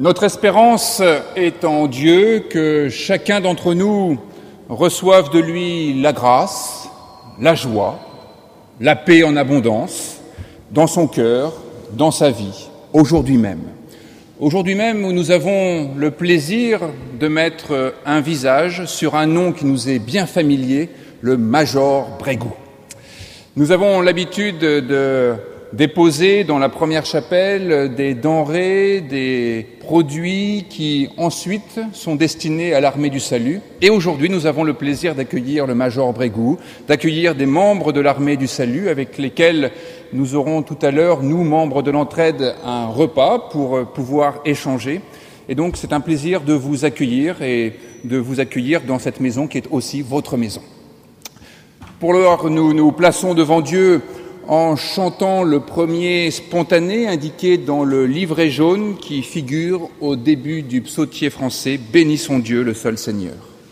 Notre espérance est en Dieu, que chacun d'entre nous reçoive de lui la grâce, la joie, la paix en abondance, dans son cœur, dans sa vie, aujourd'hui même. Aujourd'hui même, où nous avons le plaisir de mettre un visage sur un nom qui nous est bien familier, le Major Brégoux. Nous avons l'habitude de déposer dans la première chapelle des denrées, des produits qui ensuite sont destinés à l'armée du salut. Et aujourd'hui, nous avons le plaisir d'accueillir le Major Brégoux, d'accueillir des membres de l'armée du salut avec lesquels nous aurons tout à l'heure, nous, membres de l'entraide, un repas pour pouvoir échanger. Et donc, c'est un plaisir de vous accueillir et de vous accueillir dans cette maison qui est aussi votre maison. Pour l'heure, nous nous plaçons devant Dieu en chantant le premier spontané indiqué dans le livret jaune qui figure au début du psautier français « Bénissons Dieu, le seul Seigneur ».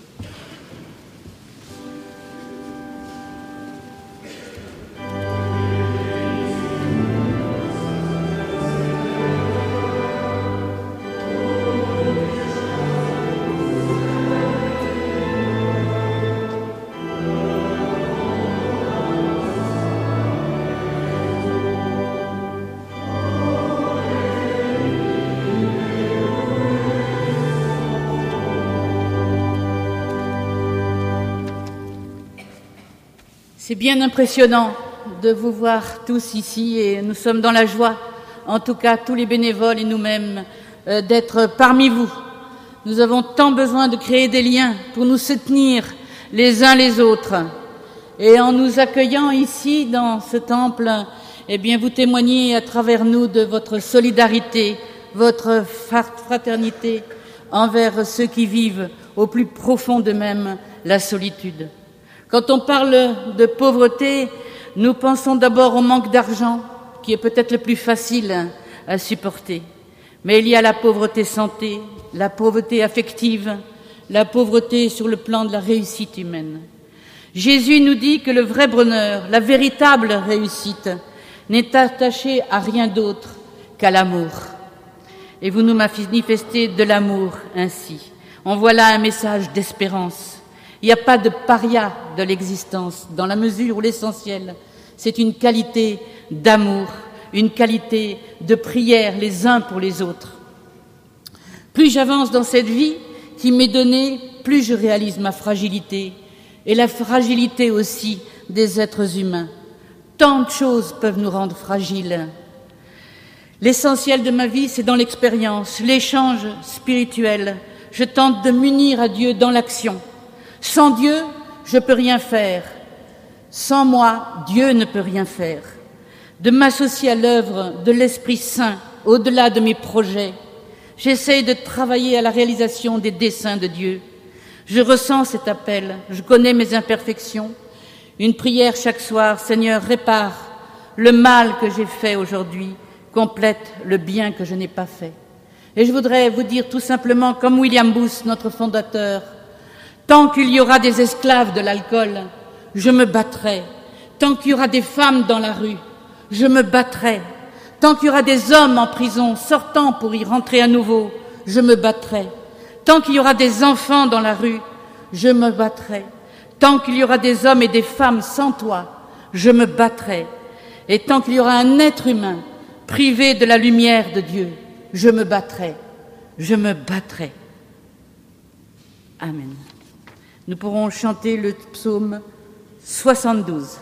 C'est bien impressionnant de vous voir tous ici et nous sommes dans la joie, en tout cas tous les bénévoles et nous-mêmes, d'être parmi vous. Nous avons tant besoin de créer des liens pour nous soutenir les uns les autres. Et en nous accueillant ici dans ce temple, eh bien vous témoignez à travers nous de votre solidarité, votre fraternité envers ceux qui vivent au plus profond d'eux-mêmes la solitude. Quand on parle de pauvreté, nous pensons d'abord au manque d'argent, qui est peut-être le plus facile à supporter. Mais il y a la pauvreté santé, la pauvreté affective, la pauvreté sur le plan de la réussite humaine. Jésus nous dit que le vrai bonheur, la véritable réussite, n'est attachée à rien d'autre qu'à l'amour. Et vous nous manifestez de l'amour ainsi. En voilà un message d'espérance. Il n'y a pas de paria de l'existence, dans la mesure où l'essentiel, c'est une qualité d'amour, une qualité de prière les uns pour les autres. Plus j'avance dans cette vie qui m'est donnée, plus je réalise ma fragilité et la fragilité aussi des êtres humains. Tant de choses peuvent nous rendre fragiles. L'essentiel de ma vie, c'est dans l'expérience, l'échange spirituel. Je tente de m'unir à Dieu dans l'action. Sans Dieu, je ne peux rien faire. Sans moi, Dieu ne peut rien faire. De m'associer à l'œuvre de l'Esprit Saint, au-delà de mes projets. J'essaye de travailler à la réalisation des desseins de Dieu. Je ressens cet appel, je connais mes imperfections. Une prière chaque soir, Seigneur, répare le mal que j'ai fait aujourd'hui, complète le bien que je n'ai pas fait. Et je voudrais vous dire tout simplement, comme William Booth, notre fondateur, tant qu'il y aura des esclaves de l'alcool, je me battrai. Tant qu'il y aura des femmes dans la rue, je me battrai. Tant qu'il y aura des hommes en prison sortant pour y rentrer à nouveau, je me battrai. Tant qu'il y aura des enfants dans la rue, je me battrai. Tant qu'il y aura des hommes et des femmes sans toi, je me battrai. Et tant qu'il y aura un être humain privé de la lumière de Dieu, je me battrai. Je me battrai. Amen. Nous pourrons chanter le psaume 72.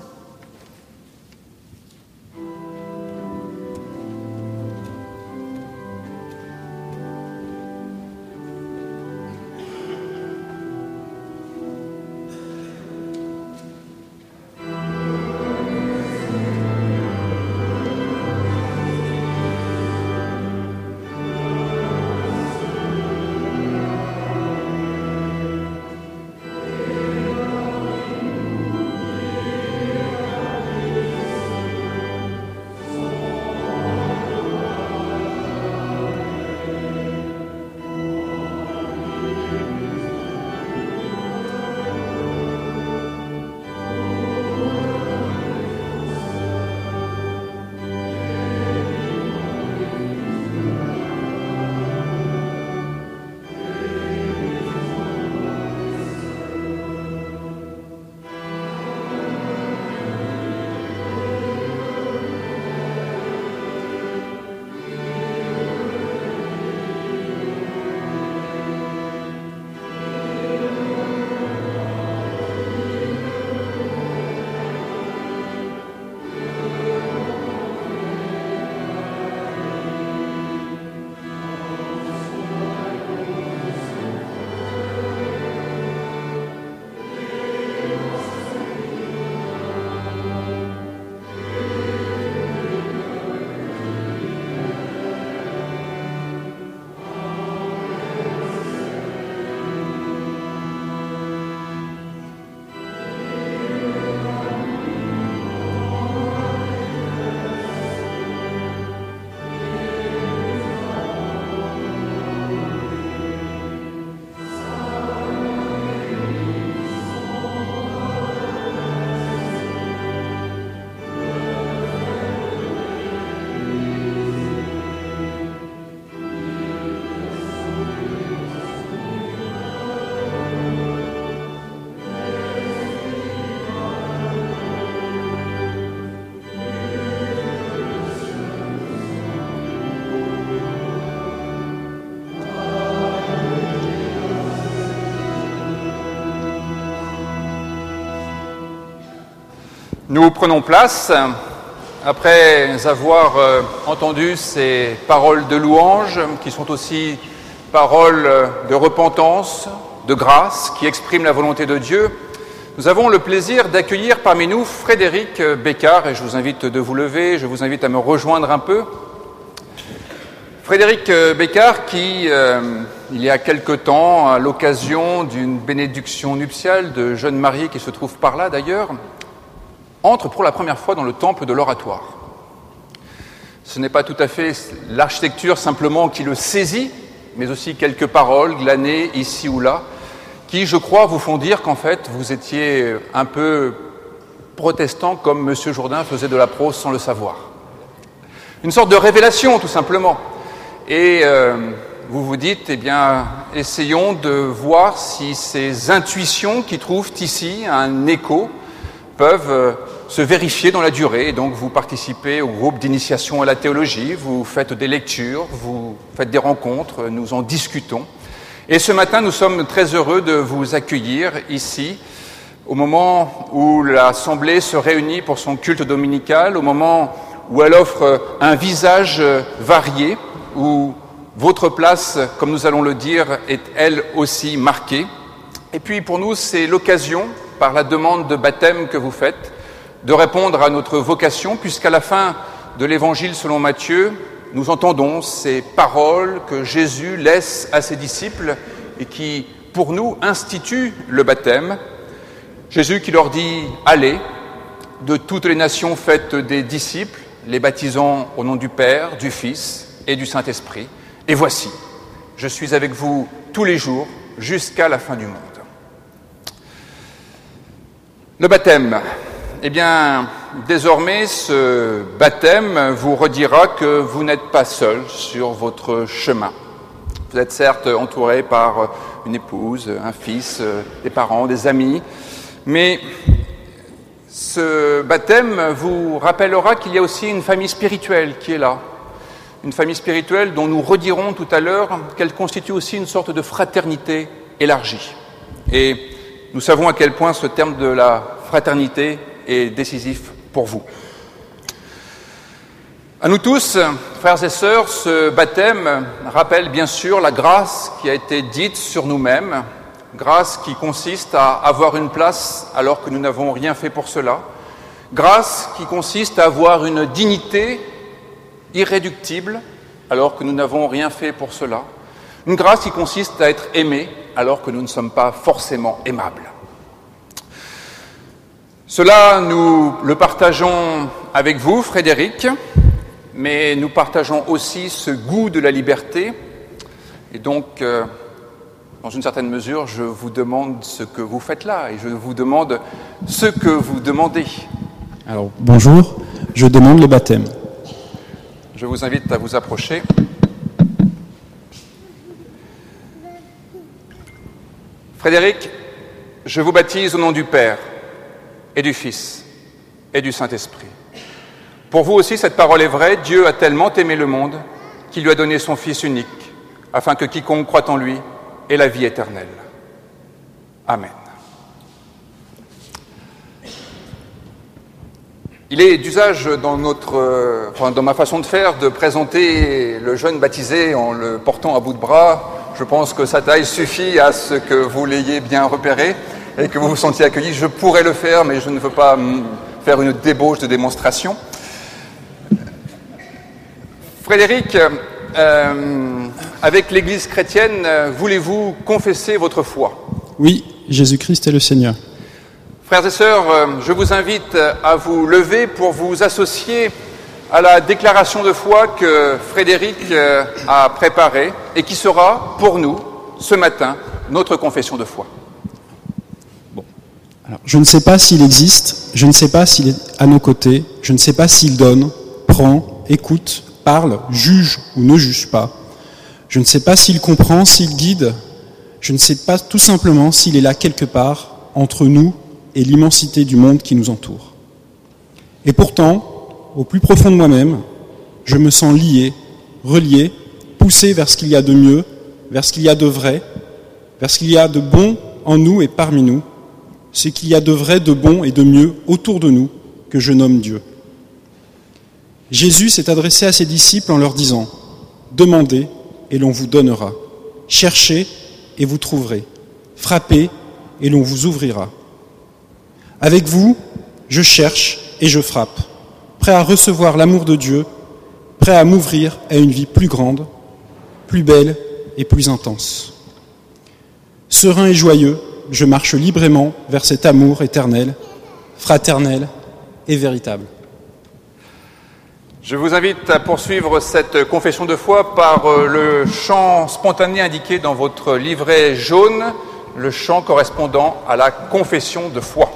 Nous prenons place après avoir entendu ces paroles de louange qui sont aussi paroles de repentance, de grâce, qui expriment la volonté de Dieu. Nous avons le plaisir d'accueillir parmi nous Frédéric Bécard, et je vous invite de vous lever, je vous invite à me rejoindre un peu. Frédéric Bécard qui, il y a quelque temps, à l'occasion d'une bénédiction nuptiale de jeunes mariés qui se trouvent par là d'ailleurs, entre pour la première fois dans le temple de l'oratoire. Ce n'est pas tout à fait l'architecture simplement qui le saisit, mais aussi quelques paroles glanées ici ou là, qui, je crois, vous font dire qu'en fait, vous étiez un peu protestant comme M. Jourdain faisait de la prose sans le savoir. Une sorte de révélation, tout simplement. Et vous vous dites, eh bien, essayons de voir si ces intuitions qui trouvent ici un écho peuvent se vérifier dans la durée. Et donc, vous participez au groupe d'initiation à la théologie, vous faites des lectures, vous faites des rencontres, nous en discutons. Et ce matin, nous sommes très heureux de vous accueillir ici, au moment où l'Assemblée se réunit pour son culte dominical, au moment où elle offre un visage varié, où votre place, comme nous allons le dire, est elle aussi marquée. Et puis pour nous, c'est l'occasion, par la demande de baptême que vous faites, de répondre à notre vocation, puisqu'à la fin de l'Évangile selon Matthieu, nous entendons ces paroles que Jésus laisse à ses disciples et qui, pour nous, instituent le baptême. Jésus qui leur dit « Allez, de toutes les nations faites des disciples, les baptisant au nom du Père, du Fils et du Saint-Esprit. Et voici, je suis avec vous tous les jours jusqu'à la fin du monde. » Le baptême. Eh bien, désormais, ce baptême vous redira que vous n'êtes pas seul sur votre chemin. Vous êtes certes entouré par une épouse, un fils, des parents, des amis, mais ce baptême vous rappellera qu'il y a aussi une famille spirituelle qui est là. Une famille spirituelle dont nous redirons tout à l'heure qu'elle constitue aussi une sorte de fraternité élargie. Et nous savons à quel point ce terme de la fraternité est décisif pour vous. À nous tous, frères et sœurs, ce baptême rappelle bien sûr la grâce qui a été dite sur nous-mêmes, grâce qui consiste à avoir une place alors que nous n'avons rien fait pour cela, grâce qui consiste à avoir une dignité irréductible alors que nous n'avons rien fait pour cela, une grâce qui consiste à être aimé alors que nous ne sommes pas forcément aimables. Cela, nous le partageons avec vous, Frédéric, mais nous partageons aussi ce goût de la liberté. Et donc, dans une certaine mesure, je vous demande ce que vous faites là, et je vous demande ce que vous demandez. Alors, bonjour, je demande le baptême. Je vous invite à vous approcher. Frédéric, je vous baptise au nom du Père, et du Fils, et du Saint-Esprit. Pour vous aussi, cette parole est vraie. Dieu a tellement aimé le monde qu'il lui a donné son Fils unique, afin que quiconque croit en lui ait la vie éternelle. Amen. Il est d'usage dans ma façon de faire, de présenter le jeune baptisé en le portant à bout de bras. Je pense que sa taille suffit à ce que vous l'ayez bien repéré et que vous vous sentiez accueilli. Je pourrais le faire, mais je ne veux pas faire une débauche de démonstration. Frédéric, avec l'Église chrétienne, voulez-vous confesser votre foi ? Oui, Jésus-Christ est le Seigneur. Frères et sœurs, je vous invite à vous lever pour vous associer à la déclaration de foi que Frédéric a préparée et qui sera, pour nous, ce matin, notre confession de foi. Alors, je ne sais pas s'il existe, je ne sais pas s'il est à nos côtés, je ne sais pas s'il donne, prend, écoute, parle, juge ou ne juge pas. Je ne sais pas s'il comprend, s'il guide, je ne sais pas tout simplement s'il est là quelque part entre nous et l'immensité du monde qui nous entoure. Et pourtant, au plus profond de moi-même, je me sens lié, relié, poussé vers ce qu'il y a de mieux, vers ce qu'il y a de vrai, vers ce qu'il y a de bon en nous et parmi nous, ce qu'il y a de vrai, de bon et de mieux autour de nous, que je nomme Dieu. Jésus s'est adressé à ses disciples en leur disant « Demandez et l'on vous donnera. Cherchez et vous trouverez. Frappez et l'on vous ouvrira. » Avec vous, je cherche et je frappe, prêt à recevoir l'amour de Dieu, prêt à m'ouvrir à une vie plus grande, plus belle et plus intense. Serein et joyeux, je marche librement vers cet amour éternel, fraternel et véritable. Je vous invite à poursuivre cette confession de foi par le chant spontané indiqué dans votre livret jaune, le chant correspondant à la confession de foi.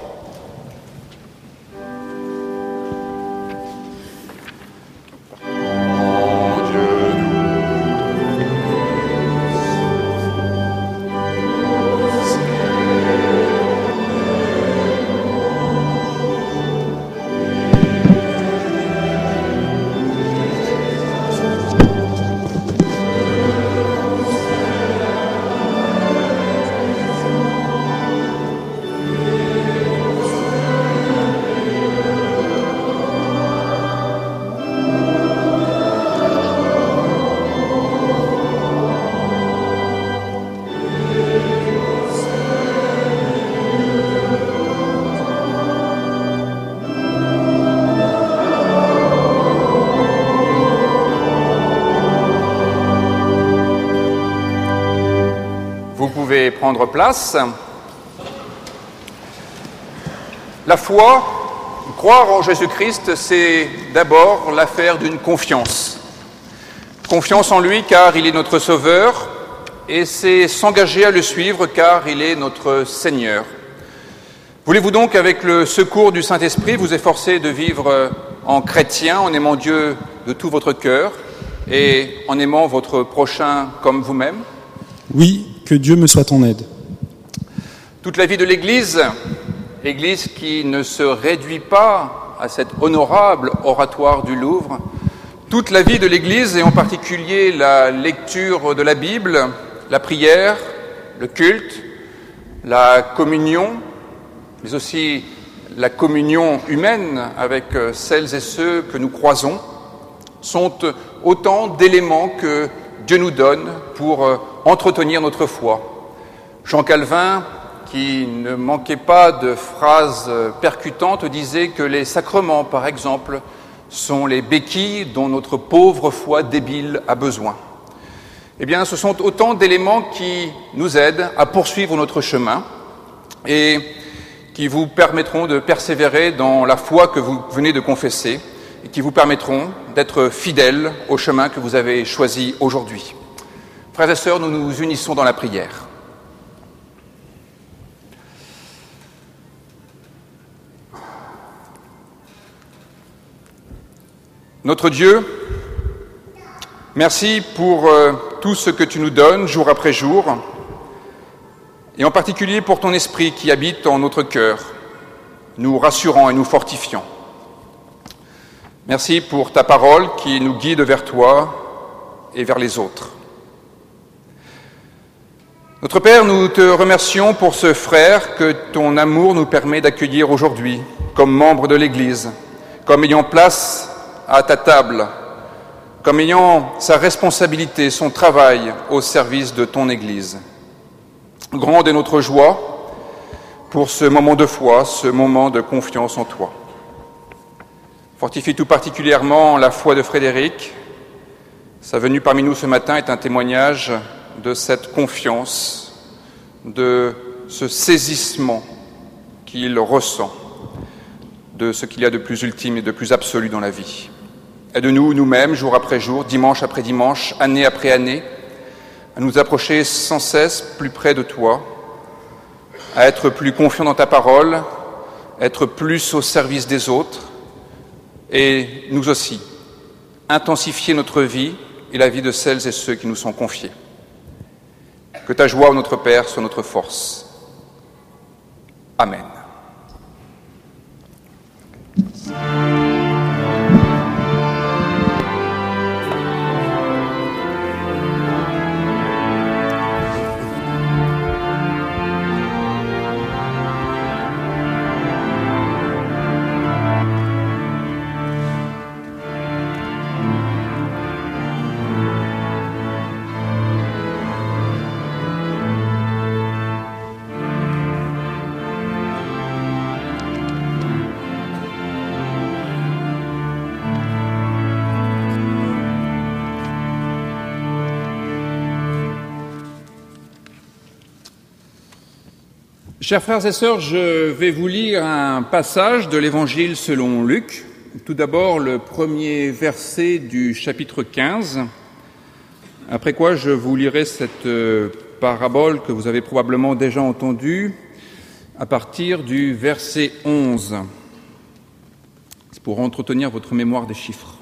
Vous pouvez prendre place. La foi, croire en Jésus-Christ, c'est d'abord l'affaire d'une confiance. Confiance en lui car il est notre Sauveur, et c'est s'engager à le suivre car il est notre Seigneur. Voulez-vous donc, avec le secours du Saint-Esprit, vous efforcer de vivre en chrétien, en aimant Dieu de tout votre cœur et en aimant votre prochain comme vous-même ? Oui, que Dieu me soit en aide. Toute la vie de l'Église, Église qui ne se réduit pas à cet honorable oratoire du Louvre, toute la vie de l'Église, et en particulier la lecture de la Bible, la prière, le culte, la communion, mais aussi la communion humaine avec celles et ceux que nous croisons, sont autant d'éléments que Dieu nous donne pour entretenir notre foi. Jean Calvin, qui ne manquait pas de phrases percutantes, disait que les sacrements, par exemple, sont les béquilles dont notre pauvre foi débile a besoin. Eh bien, ce sont autant d'éléments qui nous aident à poursuivre notre chemin et qui vous permettront de persévérer dans la foi que vous venez de confesser et qui vous permettront d'être fidèles au chemin que vous avez choisi aujourd'hui. Frères et sœurs, nous nous unissons dans la prière. Notre Dieu, merci pour tout ce que tu nous donnes jour après jour, et en particulier pour ton esprit qui habite en notre cœur, nous rassurant et nous fortifiant. Merci pour ta parole qui nous guide vers toi et vers les autres. Notre Père, nous te remercions pour ce frère que ton amour nous permet d'accueillir aujourd'hui comme membre de l'Église, comme ayant place à ta table, comme ayant sa responsabilité, son travail au service de ton Église. Grande est notre joie pour ce moment de foi, ce moment de confiance en toi. Fortifie tout particulièrement la foi de Frédéric. Sa venue parmi nous ce matin est un témoignage de cette confiance, de ce saisissement qu'il ressent de ce qu'il y a de plus ultime et de plus absolu dans la vie. Aide-nous, nous-mêmes, jour après jour, dimanche après dimanche, année après année, à nous approcher sans cesse plus près de toi, à être plus confiants dans ta parole, être plus au service des autres, et nous aussi, intensifier notre vie et la vie de celles et ceux qui nous sont confiés. Que ta joie, notre Père, soit notre force. Amen. Chers frères et sœurs, je vais vous lire un passage de l'Évangile selon Luc. Tout d'abord, le premier verset du chapitre 15, après quoi je vous lirai cette parabole que vous avez probablement déjà entendue à partir du verset 11. C'est pour entretenir votre mémoire des chiffres.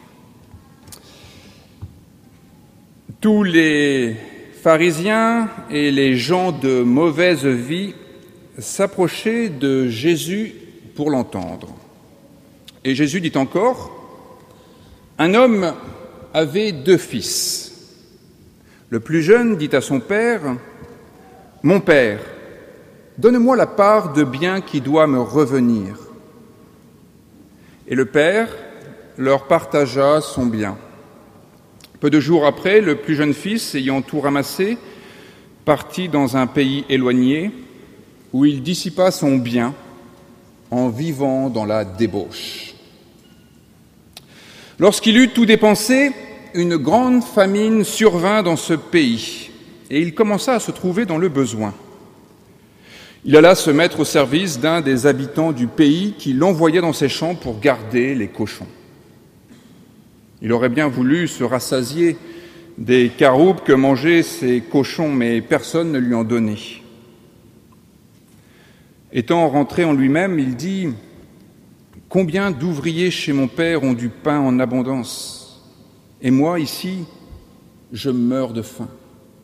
Tous les pharisiens et les gens de mauvaise vie s'approchaient de Jésus pour l'entendre. Et Jésus dit encore, « Un homme avait 2 fils. Le plus jeune dit à son père, « Mon père, donne-moi la part de bien qui doit me revenir. » Et le père leur partagea son bien. Peu de jours après, le plus jeune fils, ayant tout ramassé, partit dans un pays éloigné où il dissipa son bien en vivant dans la débauche. Lorsqu'il eut tout dépensé, une grande famine survint dans ce pays et il commença à se trouver dans le besoin. Il alla se mettre au service d'un des habitants du pays qui l'envoyait dans ses champs pour garder les cochons. Il aurait bien voulu se rassasier des caroubes que mangeaient ces cochons, mais personne ne lui en donnait. Étant rentré en lui-même, il dit « Combien d'ouvriers chez mon père ont du pain en abondance, et moi, ici, je meurs de faim.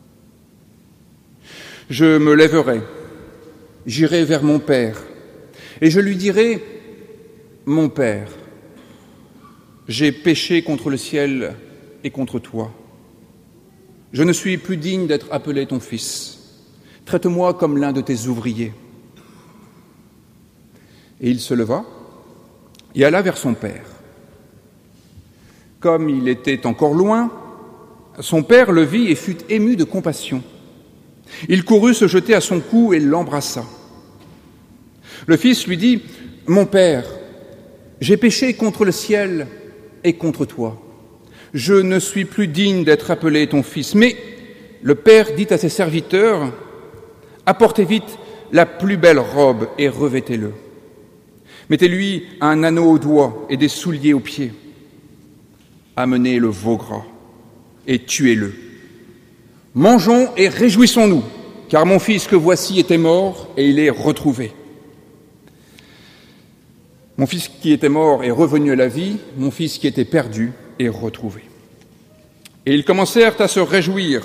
Je me lèverai, j'irai vers mon père, et je lui dirai « Mon père, j'ai péché contre le ciel et contre toi. Je ne suis plus digne d'être appelé ton fils. Traite-moi comme l'un de tes ouvriers. » Et il se leva et alla vers son père. Comme il était encore loin, son père le vit et fut ému de compassion. Il courut se jeter à son cou et l'embrassa. Le fils lui dit « Mon père, j'ai péché contre le ciel et contre toi. Je ne suis plus digne d'être appelé ton fils. » Mais le père dit à ses serviteurs, « Apportez vite la plus belle robe et revêtez-le. Mettez-lui un anneau au doigt et des souliers aux pieds. Amenez le veau gras et tuez-le. Mangeons et réjouissons-nous, car mon fils que voici était mort et il est retrouvé. Mon fils qui était mort est revenu à la vie, mon fils qui était perdu est retrouvé. » Et ils commencèrent à se réjouir.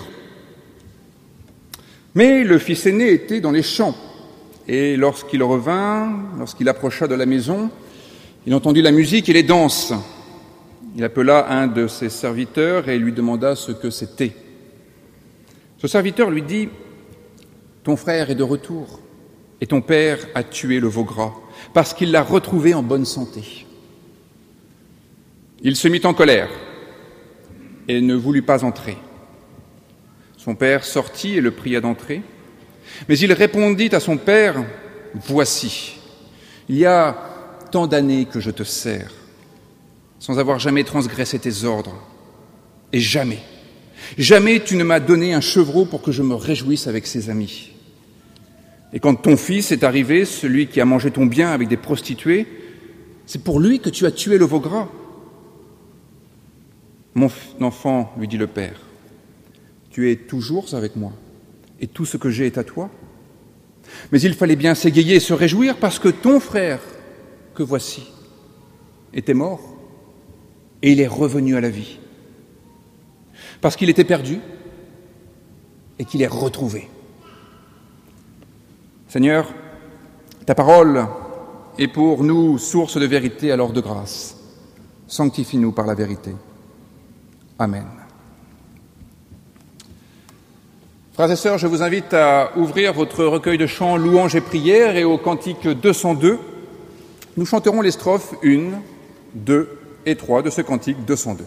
Mais le fils aîné était dans les champs. Et lorsqu'il revint, lorsqu'il approcha de la maison, il entendit la musique et les danses. Il appela un de ses serviteurs et lui demanda ce que c'était. Ce serviteur lui dit « Ton frère est de retour et ton père a tué le veau gras parce qu'il l'a retrouvé en bonne santé. » Il se mit en colère et ne voulut pas entrer. Son père sortit et le pria d'entrer. Mais il répondit à son père, « Voici, il y a tant d'années que je te sers, sans avoir jamais transgressé tes ordres. Et jamais tu ne m'as donné un chevreau pour que je me réjouisse avec ses amis. Et quand ton fils est arrivé, celui qui a mangé ton bien avec des prostituées, c'est pour lui que tu as tué le veau gras. » « Mon enfant, lui dit le père, tu es toujours avec moi, et tout ce que j'ai est à toi. Mais il fallait bien s'égayer et se réjouir parce que ton frère, que voici, était mort et il est revenu à la vie. Parce qu'il était perdu et qu'il est retrouvé. Seigneur, ta parole est pour nous source de vérité, alors de grâce. Sanctifie-nous par la vérité. Amen. Frères et sœurs, je vous invite à ouvrir votre recueil de chants Louanges et prières et au cantique 202. Nous chanterons les strophes 1, 2 et 3 de ce cantique 202.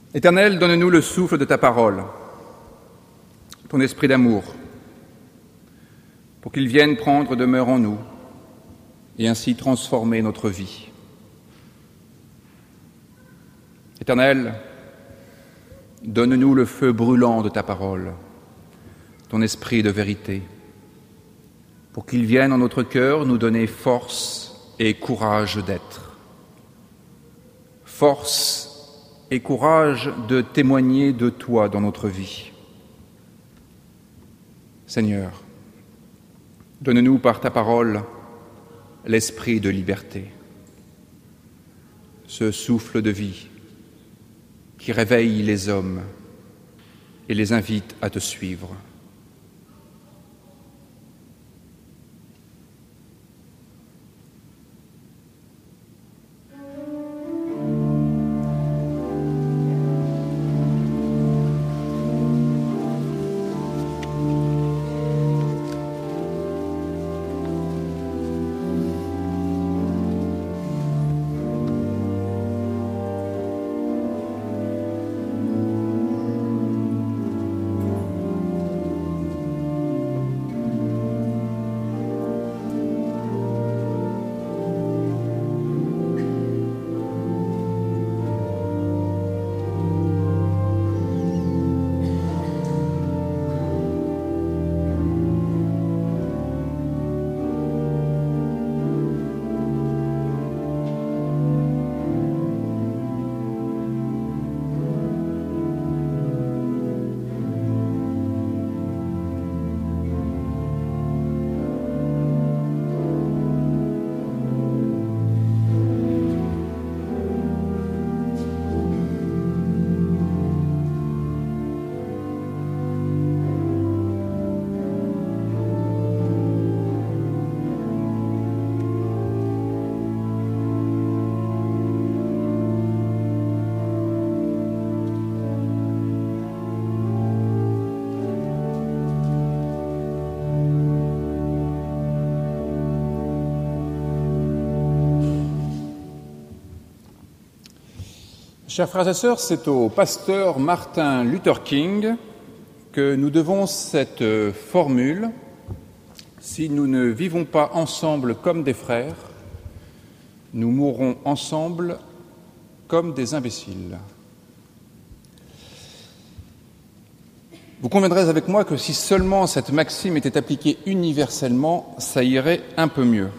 Éternel, donne-nous le souffle de ta parole, ton esprit d'amour, pour qu'il vienne prendre demeure en nous et ainsi transformer notre vie. Éternel, donne-nous le feu brûlant de ta parole, ton esprit de vérité, pour qu'il vienne en notre cœur nous donner force et courage d'être. Force et courage de témoigner de toi dans notre vie. Seigneur, donne-nous par ta parole l'esprit de liberté, ce souffle de vie qui réveille les hommes et les invite à te suivre. Chers frères et sœurs, c'est au pasteur Martin Luther King que nous devons cette formule « Si nous ne vivons pas ensemble comme des frères, nous mourrons ensemble comme des imbéciles ». Vous conviendrez avec moi que si seulement cette maxime était appliquée universellement, ça irait un peu mieux.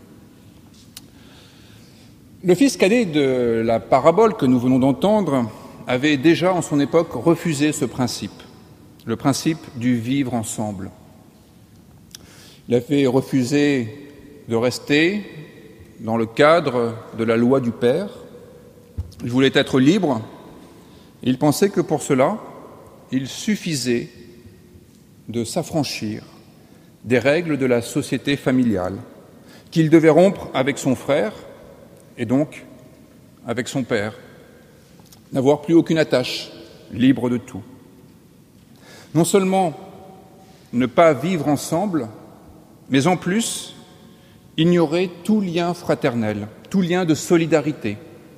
Le fils cadet de la parabole que nous venons d'entendre avait déjà en son époque refusé ce principe, le principe du vivre ensemble. Il avait refusé de rester dans le cadre de la loi du Père. Il voulait être libre et il pensait que pour cela, il suffisait de s'affranchir des règles de la société familiale, qu'il devait rompre avec son frère et donc avec son père, n'avoir plus aucune attache, libre de tout. Non seulement ne pas vivre ensemble, mais en plus ignorer tout lien fraternel, tout lien de solidarité.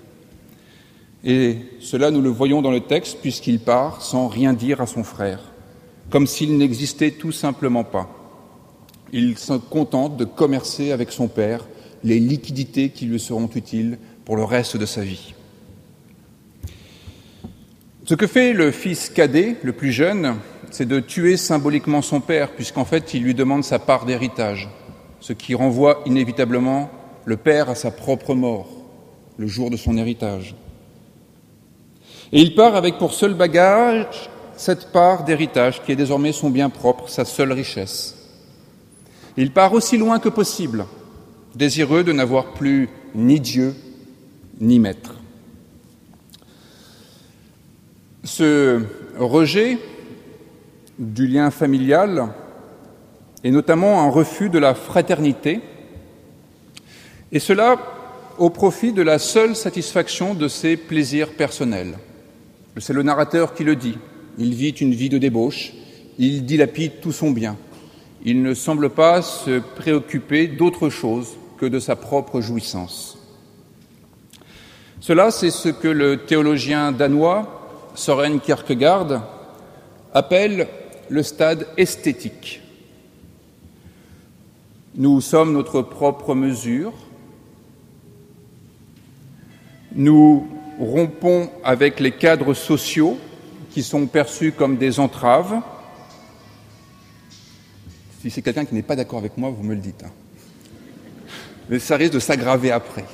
Et cela, nous le voyons dans le texte, puisqu'il part sans rien dire à son frère, comme s'il n'existait tout simplement pas. Il se contente de commercer avec son père les liquidités qui lui seront utiles pour le reste de sa vie. Ce que fait le fils cadet, le plus jeune, c'est de tuer symboliquement son père, puisqu'en fait, il lui demande sa part d'héritage, ce qui renvoie inévitablement le père à sa propre mort, le jour de son héritage. Et il part avec pour seul bagage cette part d'héritage qui est désormais son bien propre, sa seule richesse. Il part aussi loin que possible, désireux de n'avoir plus ni Dieu ni maître. Ce rejet du lien familial est notamment un refus de la fraternité, et cela au profit de la seule satisfaction de ses plaisirs personnels. C'est le narrateur qui le dit. Il vit une vie de débauche, il dilapide tout son bien. Il ne semble pas se préoccuper d'autre chose que de sa propre jouissance. Cela, c'est ce que le théologien danois Søren Kierkegaard, appelle le stade esthétique. Nous sommes notre propre mesure. Nous rompons avec les cadres sociaux qui sont perçus comme des entraves. Si c'est quelqu'un qui n'est pas d'accord avec moi, vous me le dites. Mais ça risque de s'aggraver après.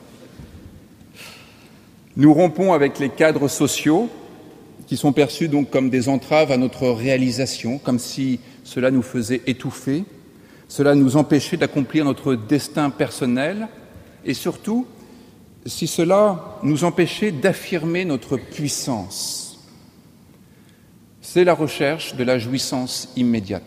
Nous rompons avec les cadres sociaux qui sont perçus donc comme des entraves à notre réalisation, comme si cela nous faisait étouffer, cela nous empêchait d'accomplir notre destin personnel et surtout, si cela nous empêchait d'affirmer notre puissance. C'est la recherche de la jouissance immédiate.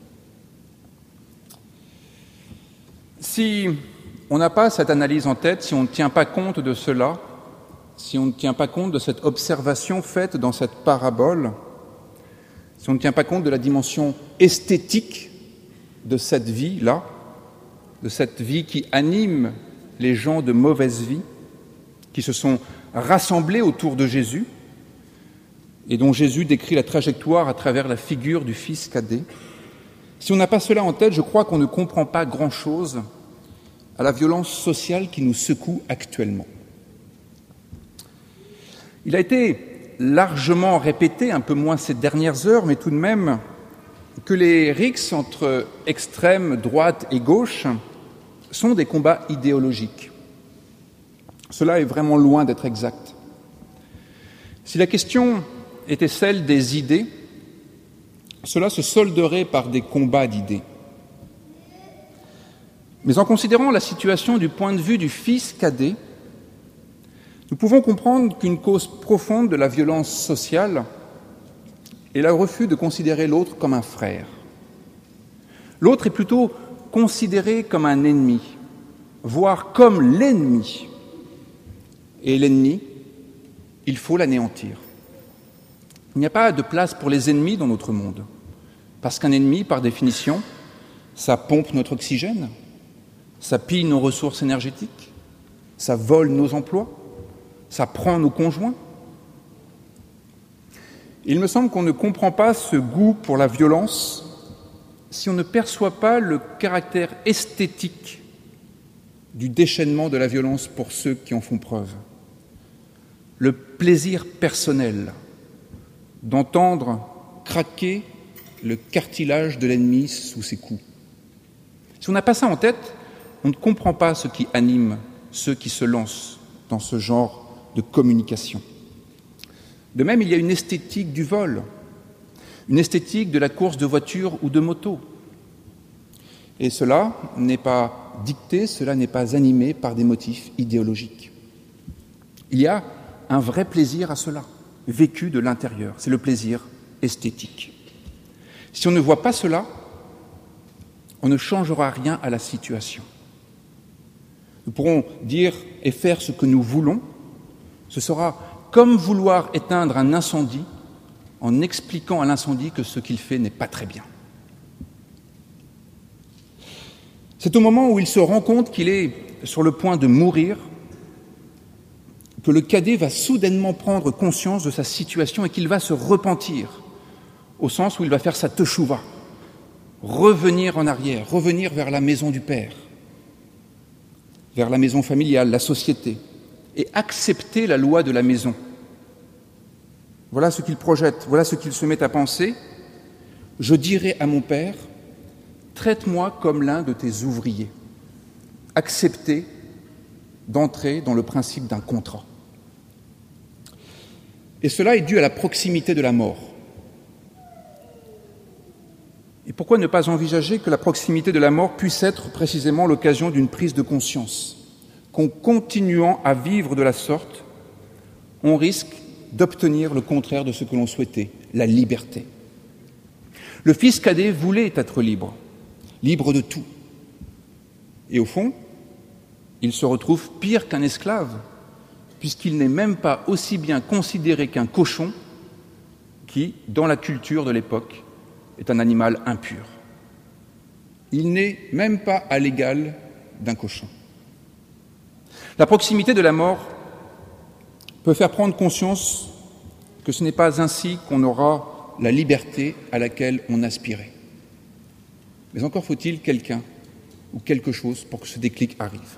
Si on n'a pas cette analyse en tête, si on ne tient pas compte de cela, si on ne tient pas compte de cette observation faite dans cette parabole, si on ne tient pas compte de la dimension esthétique de cette vie-là, de cette vie qui anime les gens de mauvaise vie, qui se sont rassemblés autour de Jésus et dont Jésus décrit la trajectoire à travers la figure du fils cadet, si on n'a pas cela en tête, je crois qu'on ne comprend pas grand-chose à la violence sociale qui nous secoue actuellement. Il a été largement répété, un peu moins ces dernières heures, mais tout de même, que les rixes entre extrême droite et gauche sont des combats idéologiques. Cela est vraiment loin d'être exact. Si la question était celle des idées, cela se solderait par des combats d'idées. Mais en considérant la situation du point de vue du fils cadet, nous pouvons comprendre qu'une cause profonde de la violence sociale est le refus de considérer l'autre comme un frère. L'autre est plutôt considéré comme un ennemi, voire comme l'ennemi. Et l'ennemi, il faut l'anéantir. Il n'y a pas de place pour les ennemis dans notre monde, parce qu'un ennemi, par définition, ça pompe notre oxygène, ça pille nos ressources énergétiques, ça vole nos emplois, ça prend nos conjoints. Il me semble qu'on ne comprend pas ce goût pour la violence si on ne perçoit pas le caractère esthétique du déchaînement de la violence pour ceux qui en font preuve. Le plaisir personnel d'entendre craquer le cartilage de l'ennemi sous ses coups. Si on n'a pas ça en tête, on ne comprend pas ce qui anime ceux qui se lancent dans ce genre de communication. De même, il y a une esthétique du vol, une esthétique de la course de voiture ou de moto. Et cela n'est pas dicté, cela n'est pas animé par des motifs idéologiques. Il y a un vrai plaisir à cela, vécu de l'intérieur. C'est le plaisir esthétique. Si on ne voit pas cela, on ne changera rien à la situation. Nous pourrons dire et faire ce que nous voulons. Ce sera comme vouloir éteindre un incendie en expliquant à l'incendie que ce qu'il fait n'est pas très bien. C'est au moment où il se rend compte qu'il est sur le point de mourir que le cadet va soudainement prendre conscience de sa situation et qu'il va se repentir, au sens où il va faire sa teshuva, revenir en arrière, revenir vers la maison du Père, vers la maison familiale, la société, et accepter la loi de la maison. Voilà ce qu'il projette, voilà ce qu'il se met à penser. Je dirai à mon Père, traite-moi comme l'un de tes ouvriers. Accepter d'entrer dans le principe d'un contrat. Et cela est dû à la proximité de la mort. Et pourquoi ne pas envisager que la proximité de la mort puisse être précisément l'occasion d'une prise de conscience, qu'en continuant à vivre de la sorte, on risque d'obtenir le contraire de ce que l'on souhaitait, la liberté. Le fils cadet voulait être libre, libre de tout. Et au fond, il se retrouve pire qu'un esclave, puisqu'il n'est même pas aussi bien considéré qu'un cochon qui, dans la culture de l'époque, est un animal impur. Il n'est même pas à l'égal d'un cochon. La proximité de la mort peut faire prendre conscience que ce n'est pas ainsi qu'on aura la liberté à laquelle on aspirait. Mais encore faut-il quelqu'un ou quelque chose pour que ce déclic arrive.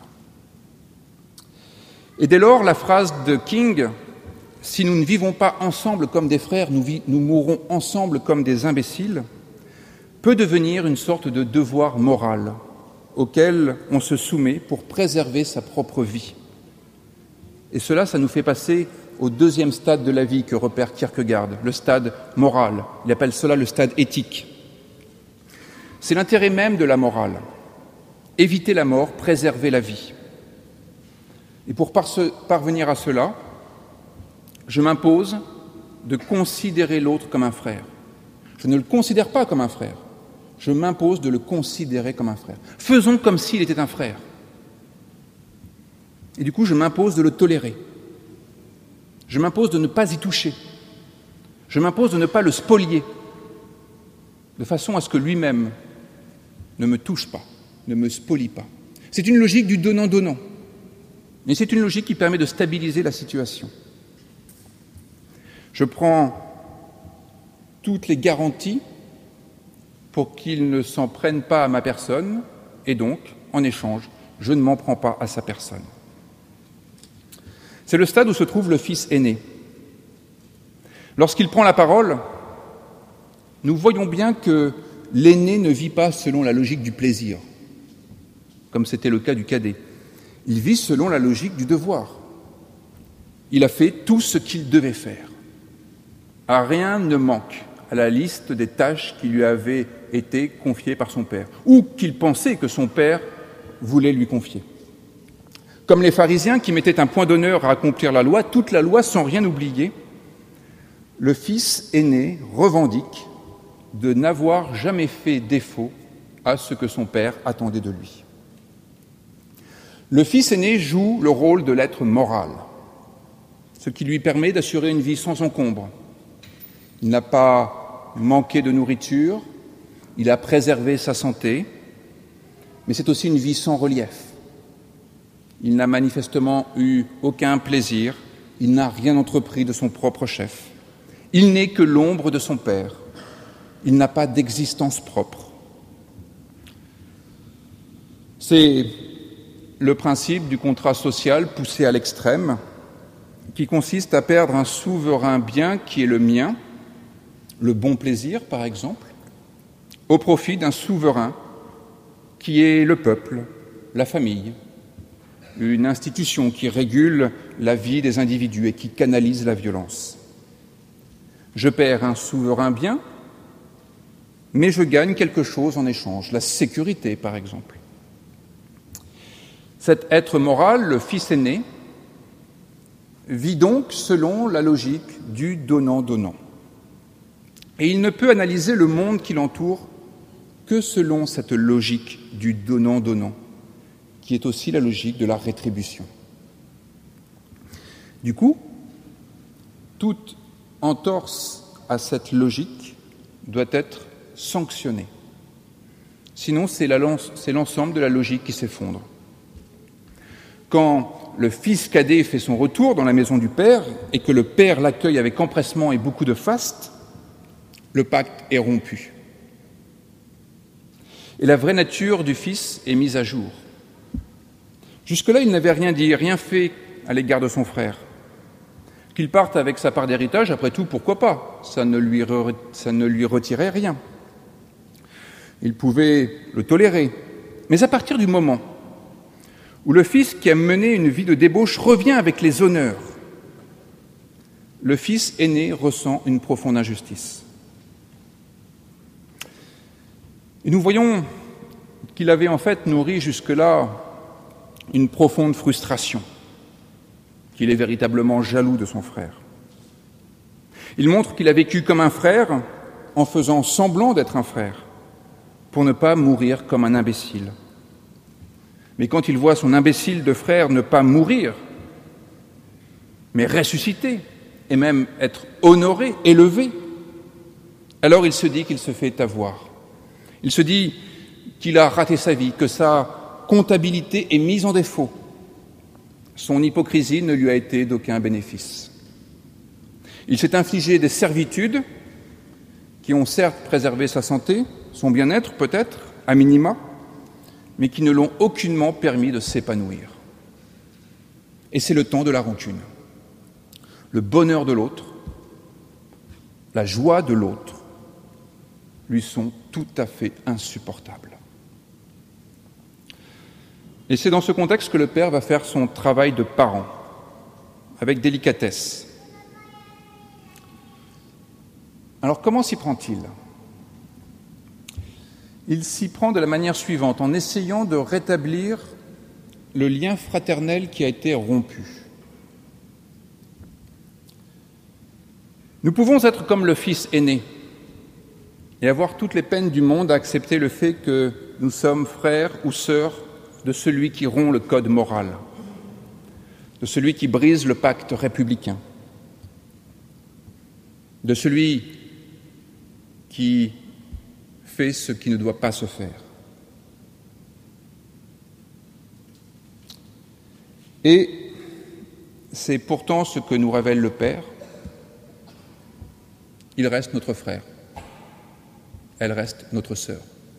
Et dès lors, la phrase de King « Si nous ne vivons pas ensemble comme des frères, nous mourrons ensemble comme des imbéciles » peut devenir une sorte de devoir moral auquel on se soumet pour préserver sa propre vie. Et cela, ça nous fait passer au deuxième stade de la vie que repère Kierkegaard, le stade moral. Il appelle cela le stade éthique. C'est l'intérêt même de la morale. Éviter la mort, préserver la vie. Et pour parvenir à cela, je m'impose de considérer l'autre comme un frère. Je ne le considère pas comme un frère. Je m'impose de le considérer comme un frère. Faisons comme s'il était un frère. Et du coup, je m'impose de le tolérer. Je m'impose de ne pas y toucher. Je m'impose de ne pas le spolier, de façon à ce que lui-même ne me touche pas, ne me spolie pas. C'est une logique du donnant-donnant. Mais c'est une logique qui permet de stabiliser la situation. Je prends toutes les garanties pour qu'il ne s'en prenne pas à ma personne, et donc, en échange, je ne m'en prends pas à sa personne. C'est le stade où se trouve le fils aîné. Lorsqu'il prend la parole, nous voyons bien que l'aîné ne vit pas selon la logique du plaisir, comme c'était le cas du cadet. Il vit selon la logique du devoir. Il a fait tout ce qu'il devait faire. Rien ne manque à la liste des tâches qui lui avaient été confiées par son père, ou qu'il pensait que son père voulait lui confier. Comme les pharisiens qui mettaient un point d'honneur à accomplir la loi, toute la loi sans rien oublier, le fils aîné revendique de n'avoir jamais fait défaut à ce que son père attendait de lui. Le fils aîné joue le rôle de l'être moral, ce qui lui permet d'assurer une vie sans encombre. Il n'a pas manqué de nourriture, il a préservé sa santé, mais c'est aussi une vie sans relief. Il n'a manifestement eu aucun plaisir, il n'a rien entrepris de son propre chef. Il n'est que l'ombre de son père, il n'a pas d'existence propre. C'est le principe du contrat social poussé à l'extrême, qui consiste à perdre un souverain bien qui est le mien, le bon plaisir par exemple, au profit d'un souverain qui est le peuple, la famille, une institution qui régule la vie des individus et qui canalise la violence. Je perds un souverain bien, mais je gagne quelque chose en échange, la sécurité par exemple. Cet être moral, le fils aîné, vit donc selon la logique du donnant-donnant. Et il ne peut analyser le monde qui l'entoure que selon cette logique du donnant-donnant, qui est aussi la logique de la rétribution. Du coup, toute entorse à cette logique doit être sanctionnée. Sinon, c'est l'ensemble de la logique qui s'effondre. Quand le fils cadet fait son retour dans la maison du père et que le père l'accueille avec empressement et beaucoup de faste, le pacte est rompu. Et la vraie nature du fils est mise à jour. Jusque-là, il n'avait rien dit, rien fait à l'égard de son frère. Qu'il parte avec sa part d'héritage, après tout, pourquoi pas ? Ça ne lui retirait rien. Il pouvait le tolérer. Mais à partir du moment où le fils qui a mené une vie de débauche revient avec les honneurs, le fils aîné ressent une profonde injustice. Et nous voyons qu'il avait en fait nourri jusque-là une profonde frustration, qu'il est véritablement jaloux de son frère. Il montre qu'il a vécu comme un frère en faisant semblant d'être un frère, pour ne pas mourir comme un imbécile. Mais quand il voit son imbécile de frère ne pas mourir, mais ressusciter, et même être honoré, élevé, alors il se dit qu'il se fait avoir. Il se dit qu'il a raté sa vie, que sa comptabilité est mise en défaut. Son hypocrisie ne lui a été d'aucun bénéfice. Il s'est infligé des servitudes qui ont certes préservé sa santé, son bien-être peut-être, à minima, mais qui ne l'ont aucunement permis de s'épanouir. Et c'est le temps de la rancune. Le bonheur de l'autre, la joie de l'autre, lui sont tout à fait insupportables. Et c'est dans ce contexte que le père va faire son travail de parent, avec délicatesse. Alors comment s'y prend-il ? Il s'y prend de la manière suivante, en essayant de rétablir le lien fraternel qui a été rompu. Nous pouvons être comme le fils aîné et avoir toutes les peines du monde à accepter le fait que nous sommes frères ou sœurs de celui qui rompt le code moral, de celui qui brise le pacte républicain, de celui qui fait ce qui ne doit pas se faire. Et c'est pourtant ce que nous révèle le Père. Il reste notre frère. Elle reste notre sœur.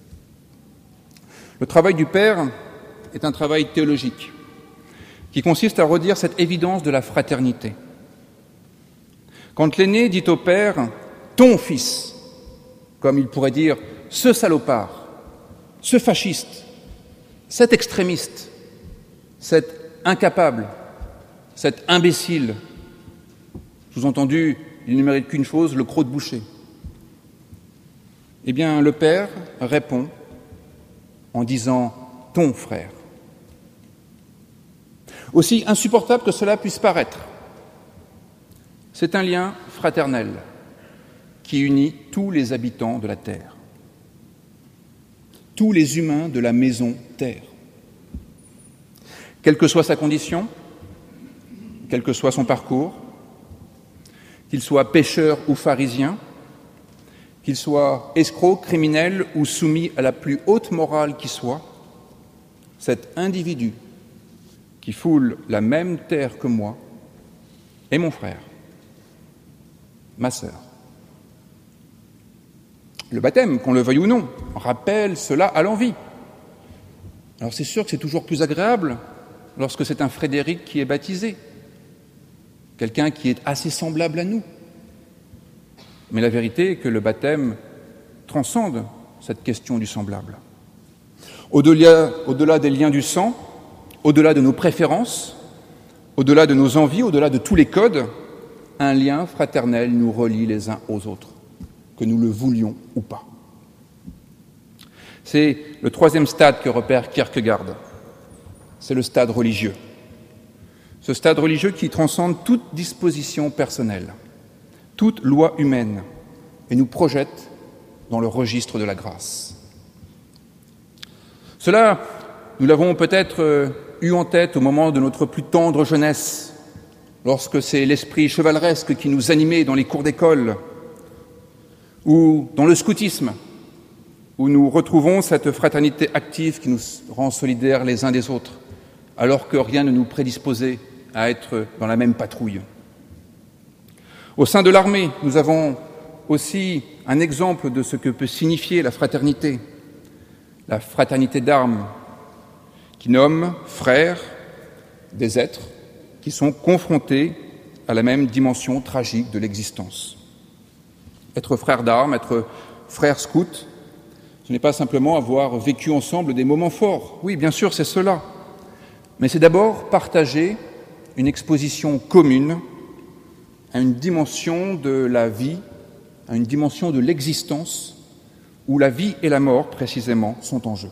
Le travail du Père est un travail théologique qui consiste à redire cette évidence de la fraternité. Quand l'aîné dit au Père « ton fils », comme il pourrait dire « ce salopard, ce fasciste, cet extrémiste, cet incapable, cet imbécile », sous-entendu, il ne mérite qu'une chose, le croc-de-boucher. Eh bien, le Père répond en disant « ton frère ». Aussi insupportable que cela puisse paraître, c'est un lien fraternel qui unit tous les habitants de la Terre, tous les humains de la maison Terre. Quelle que soit sa condition, quel que soit son parcours, qu'il soit pécheur ou pharisien, qu'il soit escroc, criminel ou soumis à la plus haute morale qui soit, cet individu qui foule la même terre que moi est mon frère, ma sœur. Le baptême, qu'on le veuille ou non, rappelle cela à l'envi. Alors c'est sûr que c'est toujours plus agréable lorsque c'est un Frédéric qui est baptisé, quelqu'un qui est assez semblable à nous. Mais la vérité est que le baptême transcende cette question du semblable. Au-delà des liens du sang, au-delà de nos préférences, au-delà de nos envies, au-delà de tous les codes, un lien fraternel nous relie les uns aux autres, que nous le voulions ou pas. C'est le troisième stade que repère Kierkegaard. C'est le stade religieux. Ce stade religieux qui transcende toute disposition personnelle, toute loi humaine, et nous projette dans le registre de la grâce. Cela, nous l'avons peut-être eu en tête au moment de notre plus tendre jeunesse, lorsque c'est l'esprit chevaleresque qui nous animait dans les cours d'école, ou dans le scoutisme, où nous retrouvons cette fraternité active qui nous rend solidaires les uns des autres, alors que rien ne nous prédisposait à être dans la même patrouille. Au sein de l'armée, nous avons aussi un exemple de ce que peut signifier la fraternité d'armes, qui nomme frères des êtres qui sont confrontés à la même dimension tragique de l'existence. Être frère d'armes, être frère scout, ce n'est pas simplement avoir vécu ensemble des moments forts. Oui, bien sûr, c'est cela. Mais c'est d'abord partager une exposition commune à une dimension de la vie, à une dimension de l'existence, où la vie et la mort, précisément, sont en jeu.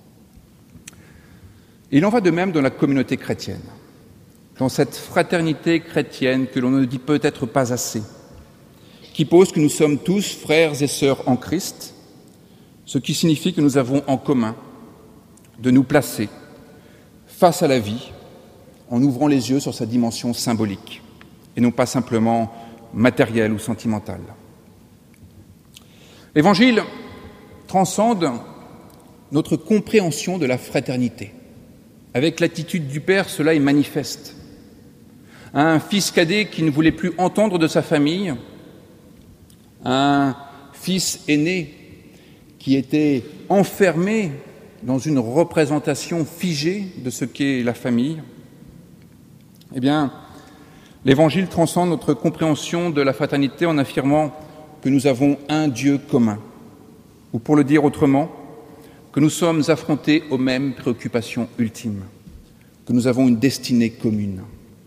Il en va de même dans la communauté chrétienne, dans cette fraternité chrétienne que l'on ne dit peut-être pas assez, qui pose que nous sommes tous frères et sœurs en Christ, ce qui signifie que nous avons en commun de nous placer face à la vie en ouvrant les yeux sur sa dimension symbolique et non pas simplement matérielle ou sentimentale. L'Évangile transcende notre compréhension de la fraternité. Avec l'attitude du Père, cela est manifeste. un fils cadet qui ne voulait plus entendre de sa famille, un fils aîné qui était enfermé dans une représentation figée de ce qu'est la famille. Eh bien, l'Évangile transcende notre compréhension de la fraternité en affirmant que nous avons un Dieu commun, ou pour le dire autrement, que nous sommes affrontés aux mêmes préoccupations ultimes, que nous avons une destinée commune.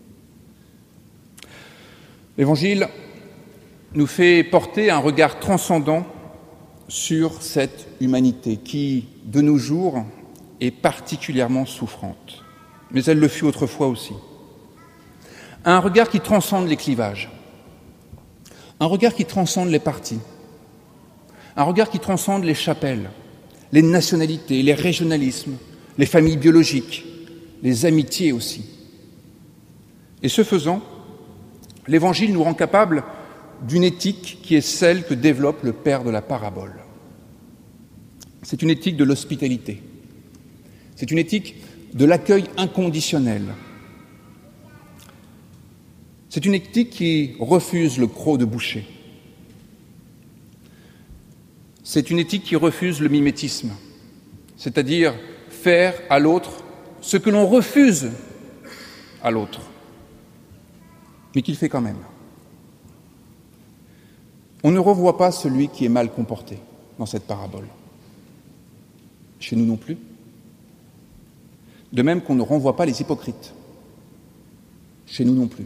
L'Évangile nous fait porter un regard transcendant sur cette humanité qui, de nos jours, est particulièrement souffrante. Mais elle le fut autrefois aussi. Un regard qui transcende les clivages, un regard qui transcende les partis, un regard qui transcende les chapelles, les nationalités, les régionalismes, les familles biologiques, les amitiés aussi. Et ce faisant, l'Évangile nous rend capables d'une éthique qui est celle que développe le Père de la parabole. C'est une éthique de l'hospitalité. C'est une éthique de l'accueil inconditionnel. C'est une éthique qui refuse le croc de boucher. C'est une éthique qui refuse le mimétisme, c'est-à-dire faire à l'autre ce que l'on refuse à l'autre, mais qu'il fait quand même. On ne revoit pas celui qui est mal comporté dans cette parabole. Chez nous non plus. De même qu'on ne renvoie pas les hypocrites. Chez nous non plus.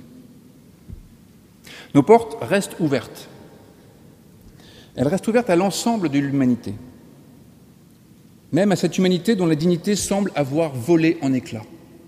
Nos portes restent ouvertes. Elles restent ouvertes à l'ensemble de l'humanité, même à cette humanité dont la dignité semble avoir volé en éclats.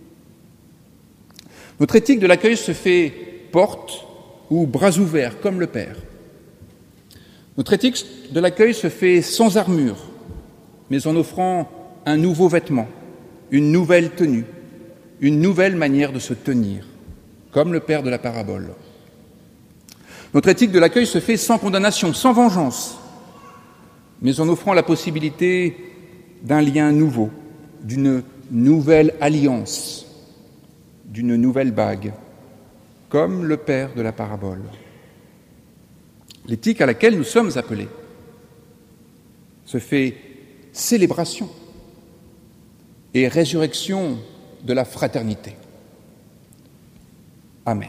Notre éthique de l'accueil se fait porte ou bras ouverts, comme le Père. Notre éthique de l'accueil se fait sans armure, mais en offrant un nouveau vêtement, une nouvelle tenue, une nouvelle manière de se tenir, comme le Père de la parabole. Notre éthique de l'accueil se fait sans condamnation, sans vengeance, mais en offrant la possibilité d'un lien nouveau, d'une nouvelle alliance, d'une nouvelle bague, comme le Père de la parabole. L'éthique à laquelle nous sommes appelés se fait célébration et résurrection de la fraternité. Amen.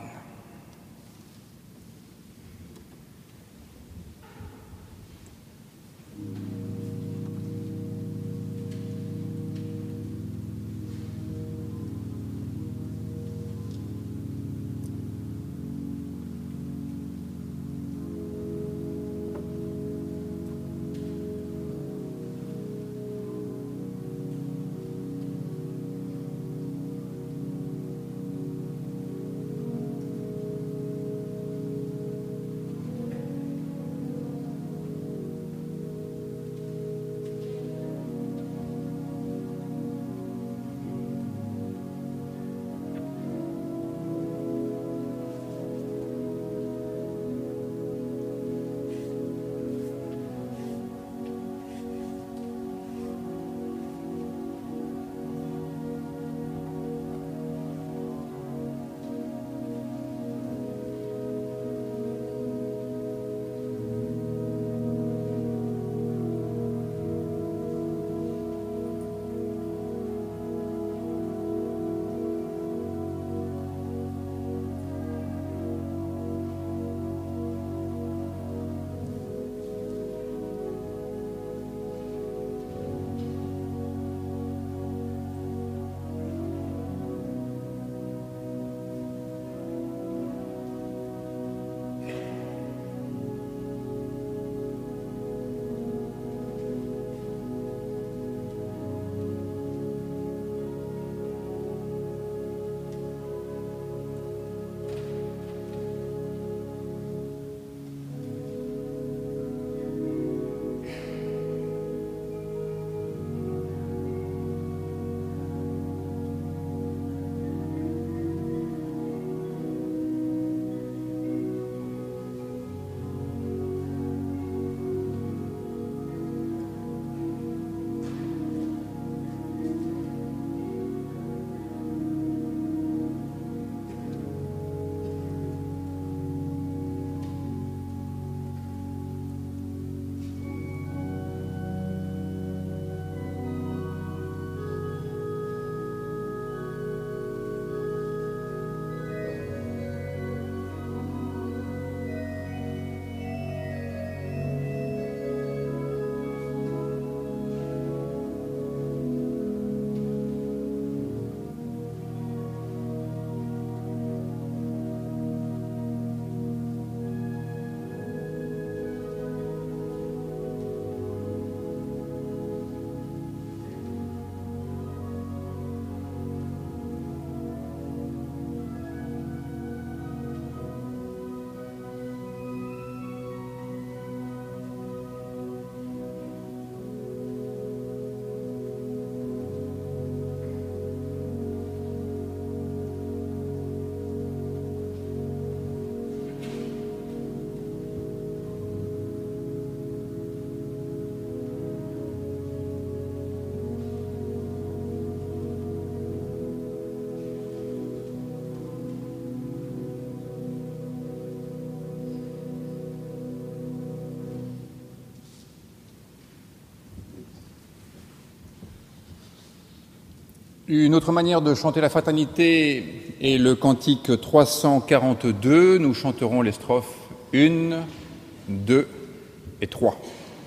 Une autre manière de chanter la fraternité est le cantique 342. Nous chanterons les strophes 1, 2 et 3.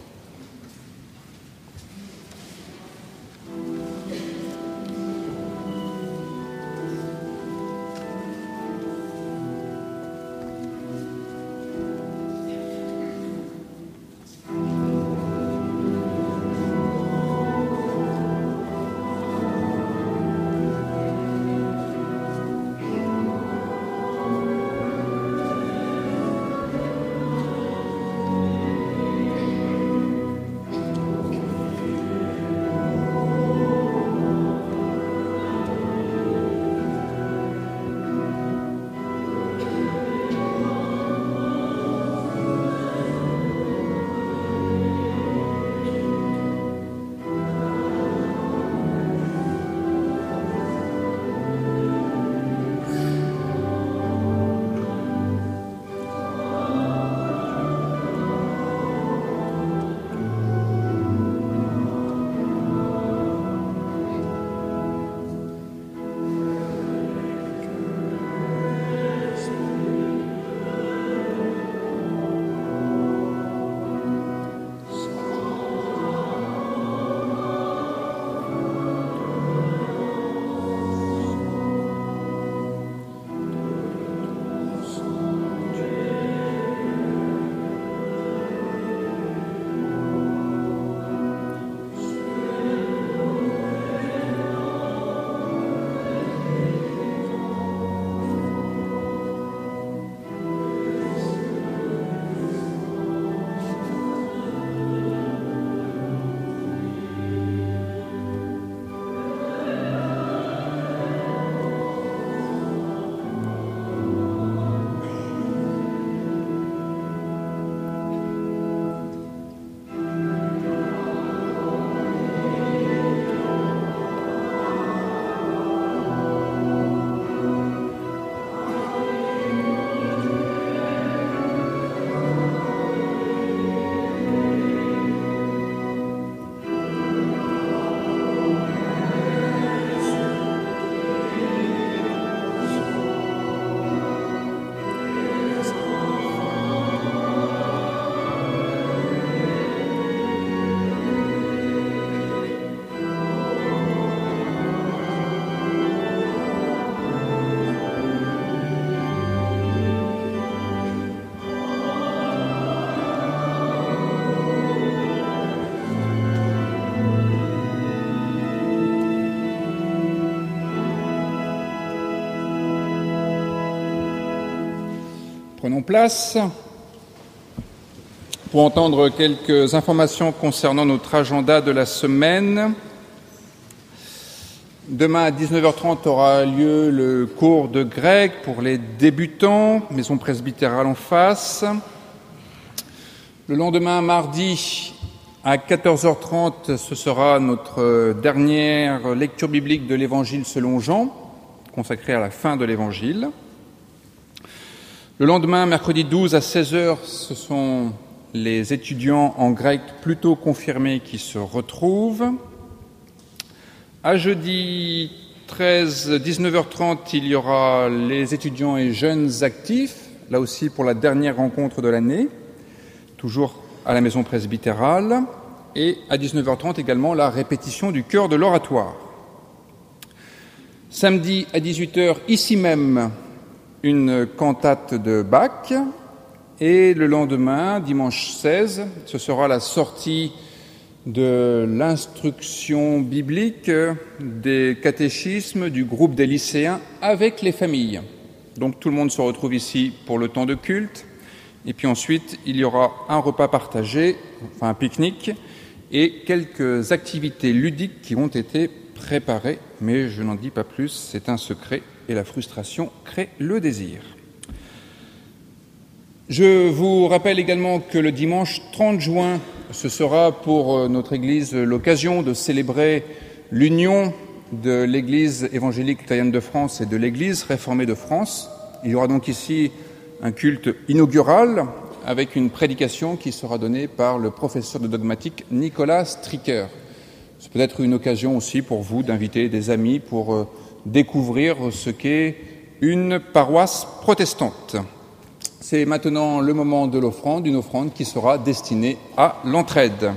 Prenons place pour entendre quelques informations concernant notre agenda de la semaine. Demain à 19h30 aura lieu le cours de grec pour les débutants, maison presbytérale en face. Le lendemain, mardi, à 14h30, ce sera notre dernière lecture biblique de l'Évangile selon Jean, consacrée à la fin de l'Évangile. Le lendemain, mercredi 12 à 16h, ce sont les étudiants en grec plutôt confirmés qui se retrouvent. À jeudi 13, 19h30, il y aura les étudiants et jeunes actifs, là aussi pour la dernière rencontre de l'année, toujours à la maison presbytérale. Et à 19h30 également, la répétition du chœur de l'oratoire. Samedi à 18h, ici même, une cantate de Bach. Et le lendemain, dimanche 16, ce sera la sortie de l'instruction biblique, des catéchismes, du groupe des lycéens avec les familles. Donc tout le monde se retrouve ici pour le temps de culte. Et puis ensuite, il y aura un repas partagé, enfin un pique-nique, et quelques activités ludiques qui ont été préparées. Mais je n'en dis pas plus, c'est un secret et la frustration crée le désir. Je vous rappelle également que le dimanche 30 juin, ce sera pour notre Église l'occasion de célébrer l'union de l'Église évangélique luthérienne de France et de l'Église réformée de France. Il y aura donc ici un culte inaugural avec une prédication qui sera donnée par le professeur de dogmatique Nicolas Stricker. C'est peut-être une occasion aussi pour vous d'inviter des amis pour découvrir ce qu'est une paroisse protestante. C'est maintenant le moment de l'offrande, une offrande qui sera destinée à l'entraide.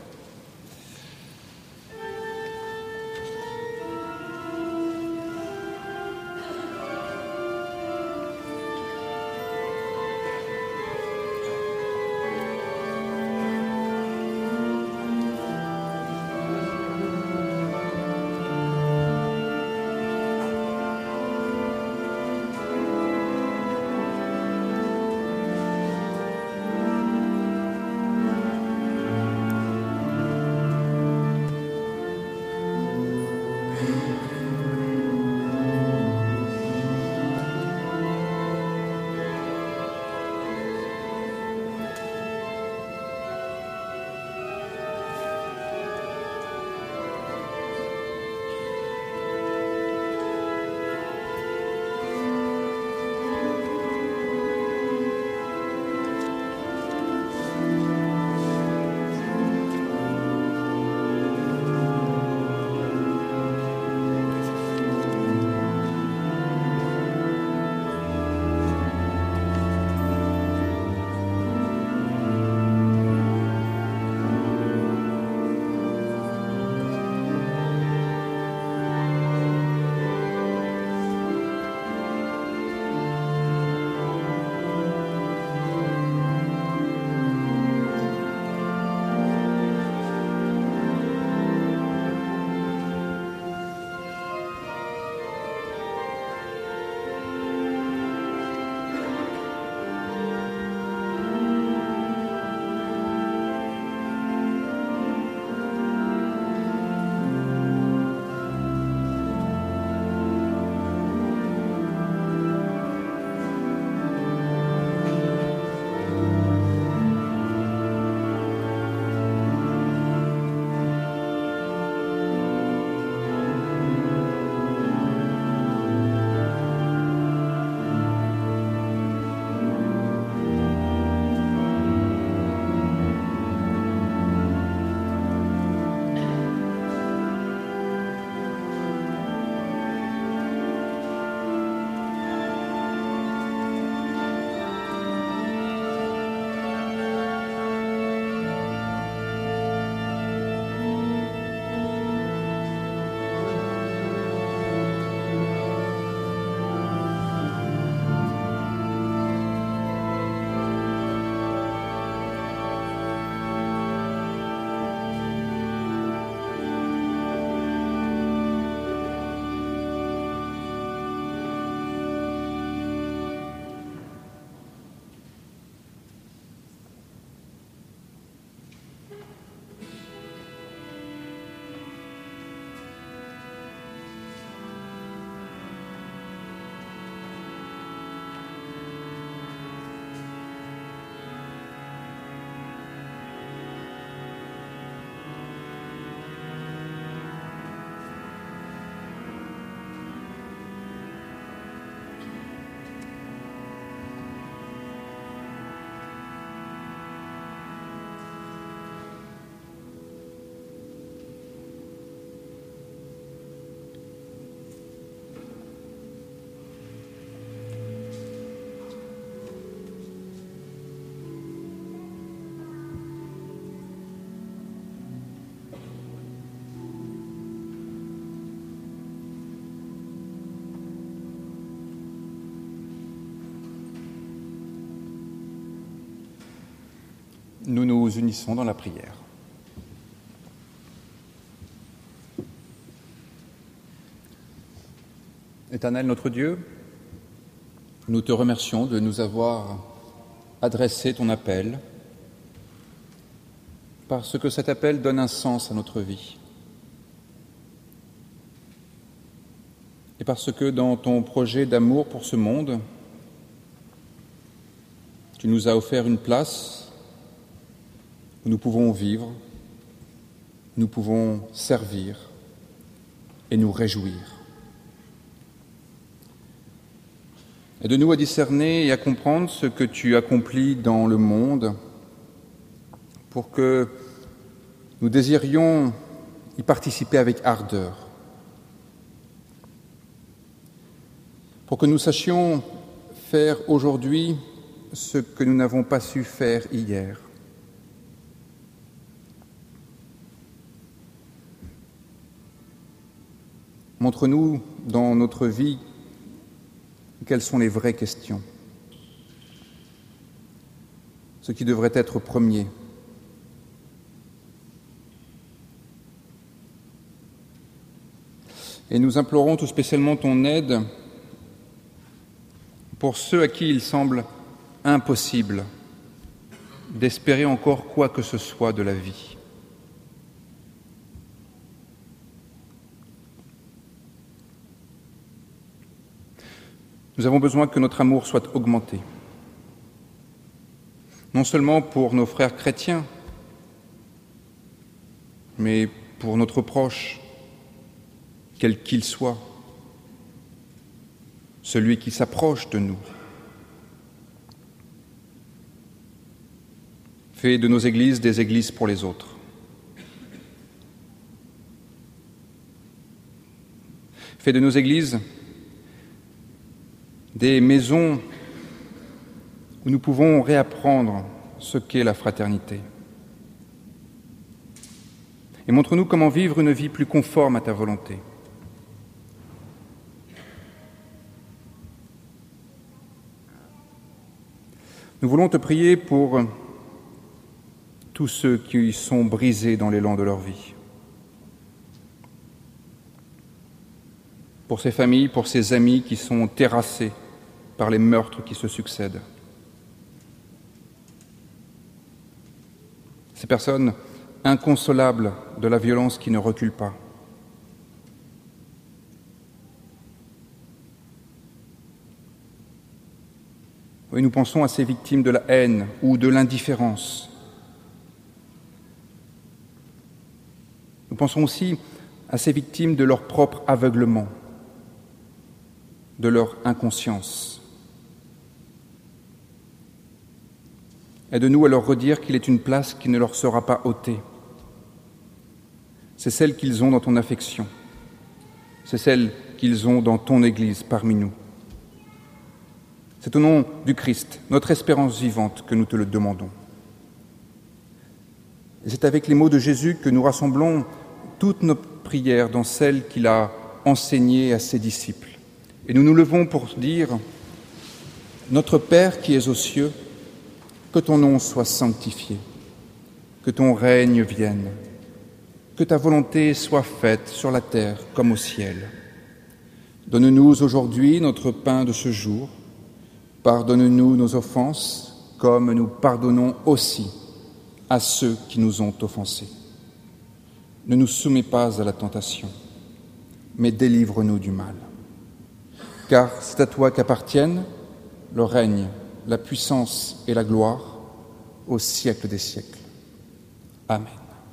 Nous nous unissons dans la prière. Éternel notre Dieu, nous te remercions de nous avoir adressé ton appel, parce que cet appel donne un sens à notre vie. Et parce que dans ton projet d'amour pour ce monde, tu nous as offert une place où nous pouvons vivre, nous pouvons servir et nous réjouir. Aide-nous à discerner et à comprendre ce que tu accomplis dans le monde pour que nous désirions y participer avec ardeur, pour que nous sachions faire aujourd'hui ce que nous n'avons pas su faire hier. Montre-nous dans notre vie quelles sont les vraies questions, ce qui devrait être premier. Et nous implorons tout spécialement ton aide pour ceux à qui il semble impossible d'espérer encore quoi que ce soit de la vie. Nous avons besoin que notre amour soit augmenté, non seulement pour nos frères chrétiens, mais pour notre proche, quel qu'il soit, celui qui s'approche de nous. Fais de nos églises des églises pour les autres. Fais de nos églises des maisons où nous pouvons réapprendre ce qu'est la fraternité. Et montre-nous comment vivre une vie plus conforme à ta volonté. Nous voulons te prier pour tous ceux qui sont brisés dans l'élan de leur vie, pour ces familles, pour ces amis qui sont terrassés par les meurtres qui se succèdent. Ces personnes inconsolables de la violence qui ne recule pas. Oui, nous pensons à ces victimes de la haine ou de l'indifférence. Nous pensons aussi à ces victimes de leur propre aveuglement, de leur inconscience. Aide-nous à leur redire qu'il est une place qui ne leur sera pas ôtée. C'est celle qu'ils ont dans ton affection. C'est celle qu'ils ont dans ton Église parmi nous. C'est au nom du Christ, notre espérance vivante, que nous te le demandons. Et c'est avec les mots de Jésus que nous rassemblons toutes nos prières dans celles qu'il a enseignées à ses disciples. Et nous nous levons pour dire « Notre Père qui es aux cieux, que ton nom soit sanctifié, que ton règne vienne, que ta volonté soit faite sur la terre comme au ciel. Donne-nous aujourd'hui notre pain de ce jour. Pardonne-nous nos offenses, comme nous pardonnons aussi à ceux qui nous ont offensés. Ne nous soumets pas à la tentation, mais délivre-nous du mal. Car c'est à toi qu'appartiennent le règne, la puissance et la gloire au siècle des siècles. Amen.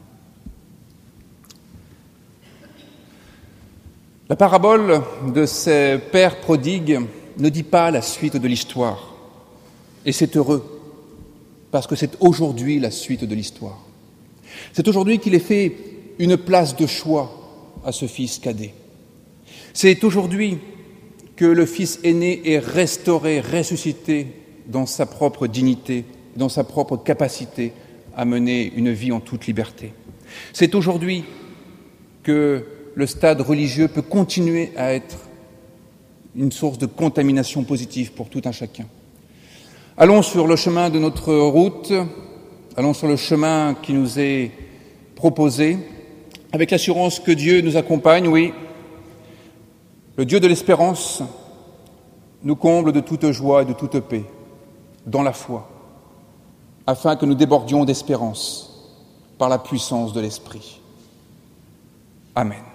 La parabole de ces pères prodigues ne dit pas la suite de l'histoire. Et c'est heureux, parce que c'est aujourd'hui la suite de l'histoire. C'est aujourd'hui qu'il est fait une place de choix à ce fils cadet. C'est aujourd'hui que le fils aîné est restauré, ressuscité dans sa propre dignité, dans sa propre capacité à mener une vie en toute liberté. C'est aujourd'hui que le stade religieux peut continuer à être une source de contamination positive pour tout un chacun. Allons sur le chemin de notre route, allons sur le chemin qui nous est proposé, avec l'assurance que Dieu nous accompagne, oui. Le Dieu de l'espérance nous comble de toute joie et de toute paix, dans la foi, afin que nous débordions d'espérance par la puissance de l'Esprit. Amen.